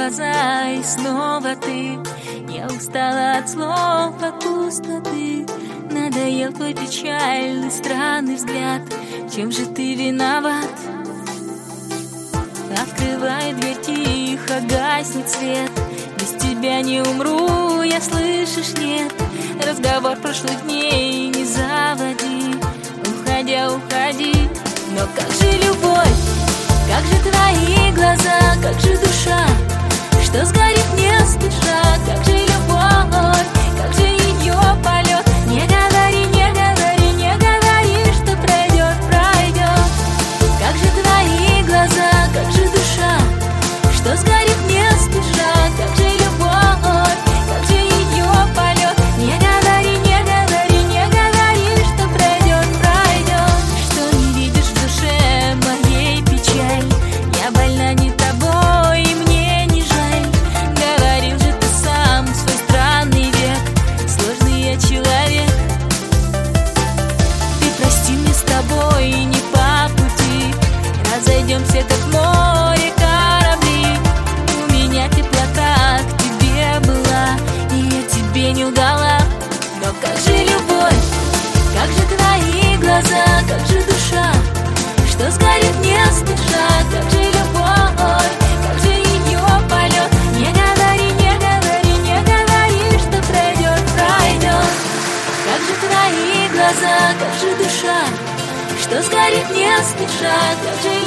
глаза, и снова ты. Я устала от слов, от пустоты. Надоел твой печальный, странный взгляд. Чем же ты виноват? Открывай дверь тихо, гаснет свет. Без тебя не умру, я, слышишь, нет. Разговор прошлых дней не заводи. Уходя, уходи. Но как же любовь? Как же твои глаза? Как же душа, что сгорит не спеша? Как же любовь? Как же ее полет? Не говори, не говори, не говори, что пройдет, пройдет. Как же твои глаза? Как же душа, что сгорит не спеша? Как же любовь? Как же ее полет? Не говори, не говори, не говори, что пройдет, пройдет. Что не видишь в душе моей печаль? Я больна не тобой, и мне не жаль. Говорил же ты сам, свой странный век. Сложный я человек. Ты прости, мне с тобой не по пути. Разойдемся, как море, корабли. У меня теплота к тебе была, и я тебе не лгала. Но как же любовь? Как же твои глаза? Как же душа, что сгорит не спеша? Как же любовь? Как же ее полет? Не говори, не говори, не говори, что пройдет, пройдет. Как же твои глаза? Как же душа, что сгорит не спеша? Как же